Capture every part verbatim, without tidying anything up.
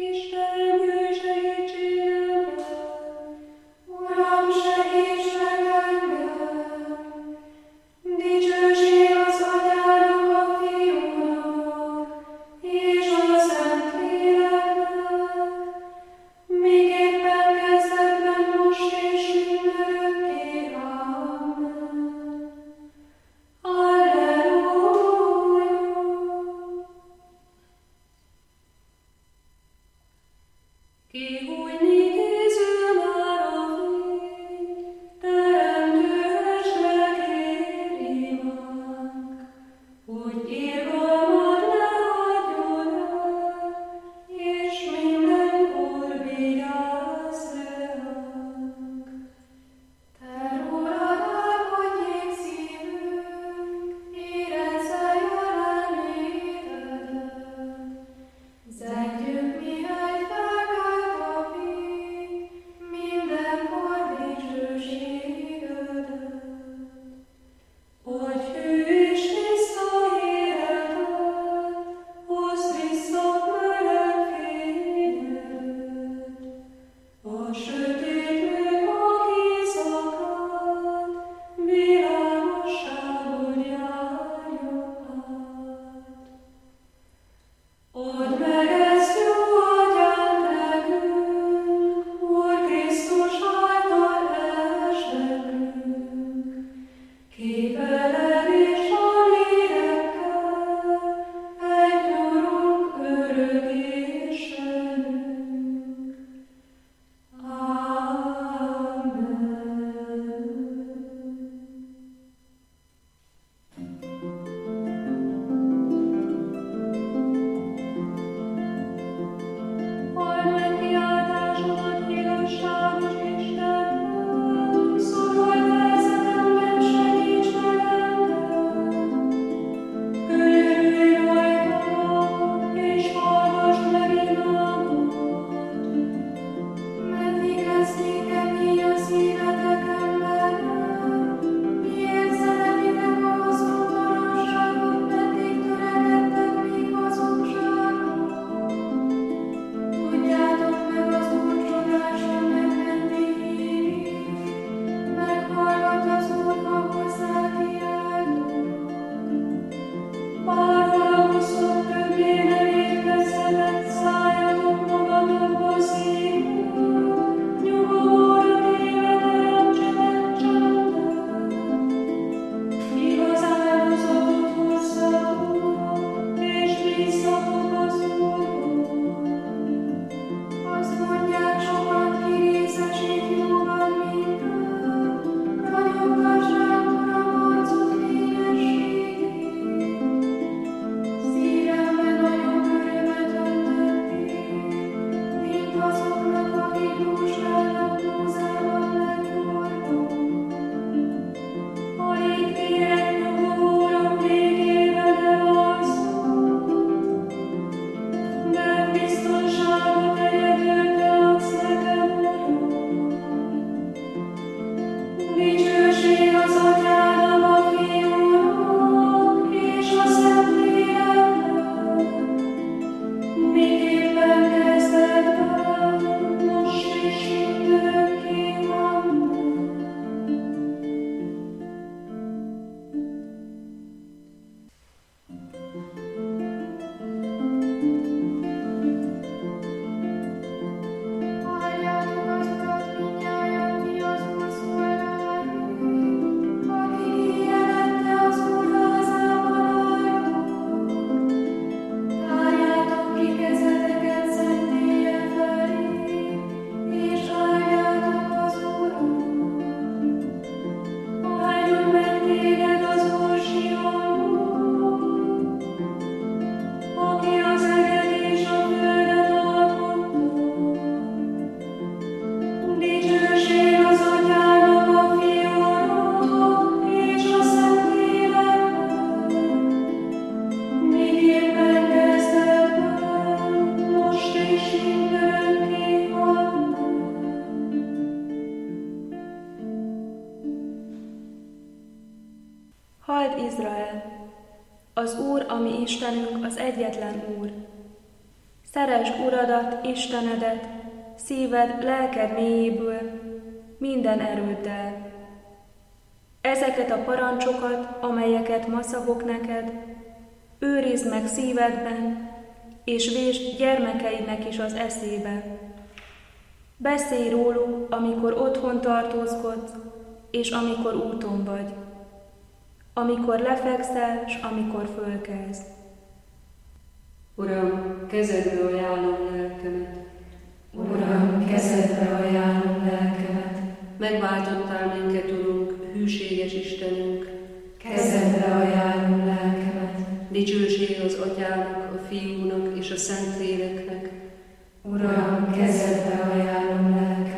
Az Úr, a mi Istenünk, az egyetlen Úr. Szeresd Uradat, Istenedet, szíved, lelked mélyéből, minden erőddel. Ezeket a parancsokat, amelyeket ma szabok neked, őrizd meg szívedben, és vésd gyermekeidnek is az eszébe. Beszélj róluk, amikor otthon tartózkodsz, és amikor úton vagy, amikor lefekszel, s amikor fölkelsz. Uram, kezedbe ajánlom lelkemet. Uram, kezedbe ajánlom lelkemet. Megváltottál minket, Urunk, hűséges Istenünk. Kezedbe ajánlom lelkemet. Dicsőség az Atyának, a Fiúnak és a Szentléleknek. Uram, kezedbe ajánlom lelkemet.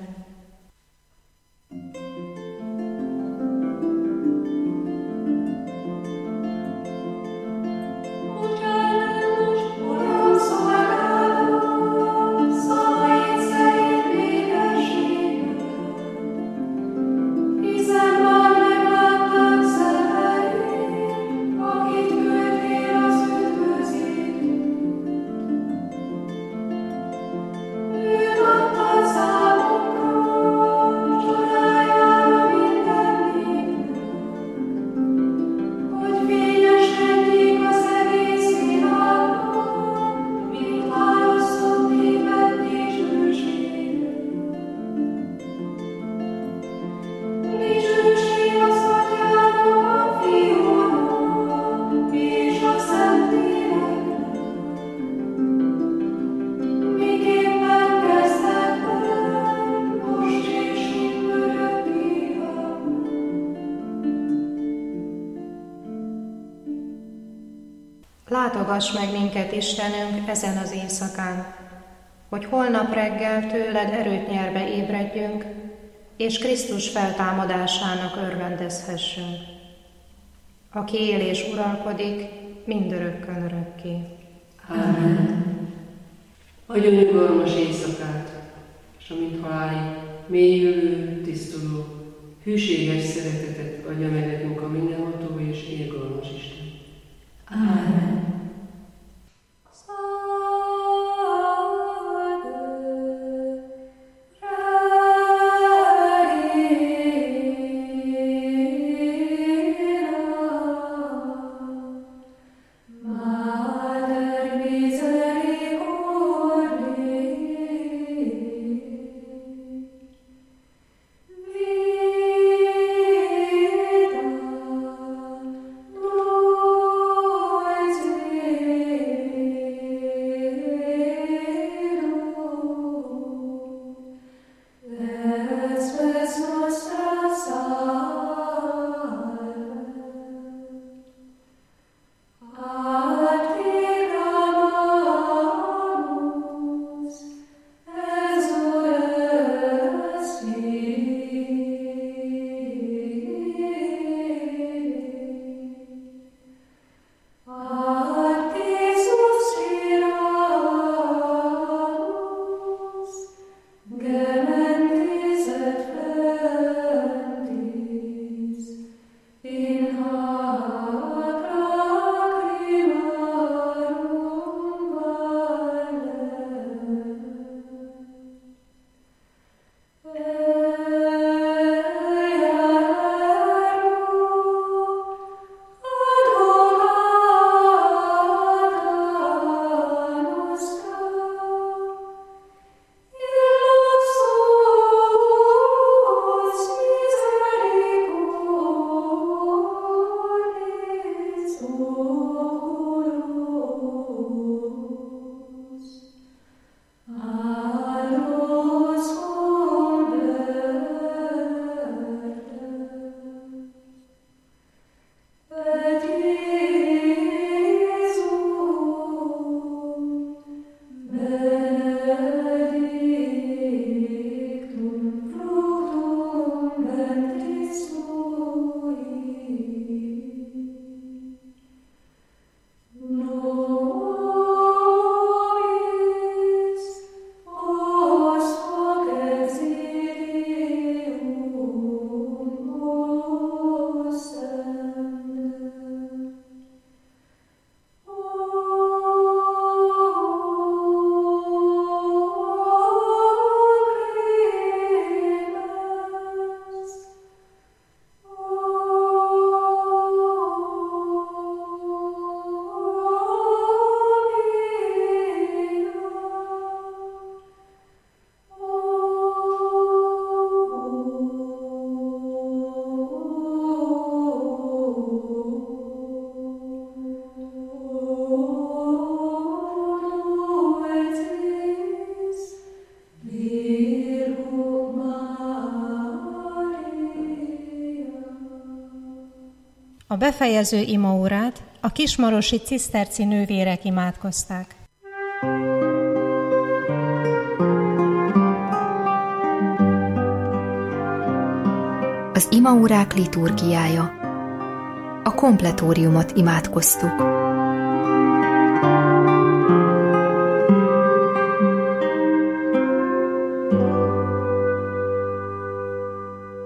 Látogass meg minket, Istenünk, ezen az éjszakán, hogy holnap reggel tőled erőt nyerve ébredjünk, és Krisztus feltámadásának örvendezhessünk, aki él és uralkodik mindörökkön örökké. Amen. Adjon nyugalmas éjszakát, és amint halálig mélyülő, tisztuló, hűséges szeretetet adja meg nekünk a mindenható és irgalmas Isten. Amen. Lord, A befejező imaórát a kismarosi ciszterci nővérek imádkozták. Az imaórák liturgiája. A kompletóriumot imádkoztuk.